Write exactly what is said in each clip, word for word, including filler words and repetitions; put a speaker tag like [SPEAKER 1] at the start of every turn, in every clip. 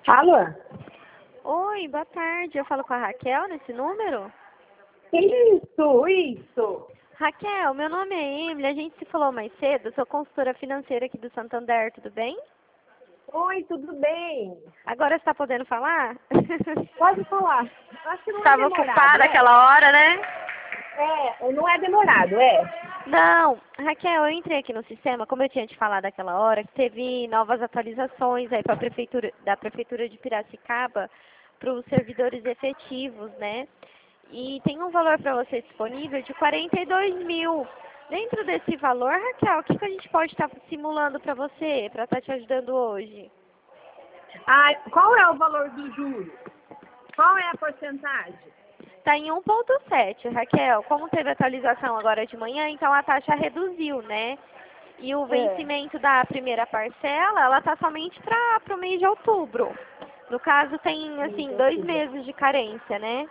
[SPEAKER 1] Alô?
[SPEAKER 2] Oi, boa tarde. Eu falo com a Raquel nesse número?
[SPEAKER 1] Isso, isso.
[SPEAKER 2] Raquel, meu nome é Emily, a gente se falou mais cedo, eu sou consultora financeira aqui do Santander, tudo bem?
[SPEAKER 1] Oi, tudo bem?
[SPEAKER 2] Agora você está podendo falar?
[SPEAKER 1] Pode falar. Acho que não é
[SPEAKER 2] Estava
[SPEAKER 1] demorado,
[SPEAKER 2] ocupada
[SPEAKER 1] é?
[SPEAKER 2] aquela hora, né?
[SPEAKER 1] É, não é demorado, é?
[SPEAKER 2] Não, Raquel, eu entrei aqui no sistema, como eu tinha te falado aquela hora, que teve novas atualizações aí para a prefeitura, da prefeitura de Piracicaba para os servidores efetivos, né? E tem um valor para você disponível de quarenta e dois mil. Dentro desse valor, Raquel, o que, que a gente pode estar simulando para você, para estar te ajudando hoje?
[SPEAKER 1] Ah, qual é o valor do juro? Qual é a porcentagem?
[SPEAKER 2] Está em um vírgula sete, Raquel. Como teve atualização agora de manhã, então a taxa reduziu, né? E o
[SPEAKER 1] É.
[SPEAKER 2] vencimento da primeira parcela, ela está somente para o mês de outubro. No caso, tem, assim, dois meses de carência, né?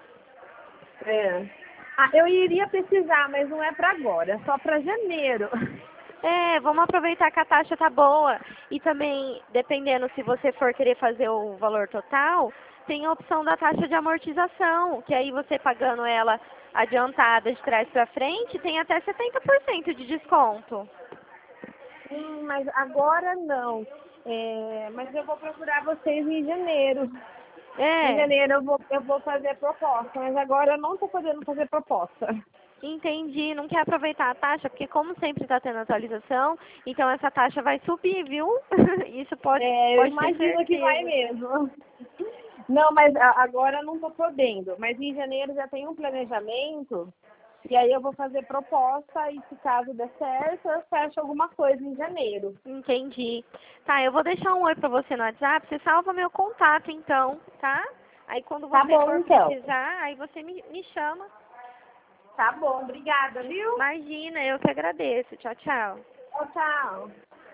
[SPEAKER 1] É. Ah, eu iria precisar, mas não é para agora, é só para janeiro.
[SPEAKER 2] É, vamos aproveitar que a taxa tá boa. E também, dependendo se você for querer fazer o valor total, tem a opção da taxa de amortização, que aí você pagando ela adiantada de trás para frente, tem até setenta por cento de desconto.
[SPEAKER 1] Hum, mas agora não. É, mas eu vou procurar vocês em janeiro. Em
[SPEAKER 2] É,
[SPEAKER 1] janeiro eu vou, eu vou fazer proposta, mas agora eu não estou podendo fazer proposta.
[SPEAKER 2] entendi. Não quer aproveitar a taxa, porque como sempre está tendo atualização, então essa taxa vai subir, viu? Isso pode,
[SPEAKER 1] É, eu
[SPEAKER 2] pode ter
[SPEAKER 1] imagino que vai
[SPEAKER 2] certeza.
[SPEAKER 1] mesmo. Não, mas a- agora não estou podendo. Mas em janeiro já tem um planejamento. E aí eu vou fazer proposta e se caso der certo, eu fecho alguma coisa em janeiro.
[SPEAKER 2] Entendi. Tá, eu vou deixar um oi pra você no WhatsApp. Você salva meu contato, então, tá? Aí quando
[SPEAKER 1] Tá
[SPEAKER 2] você
[SPEAKER 1] bom,
[SPEAKER 2] for
[SPEAKER 1] então.
[SPEAKER 2] precisar, aí você me, me chama.
[SPEAKER 1] Tá bom, obrigada, viu?
[SPEAKER 2] Imagina, eu que agradeço. Tchau, tchau.
[SPEAKER 1] Tchau, tchau.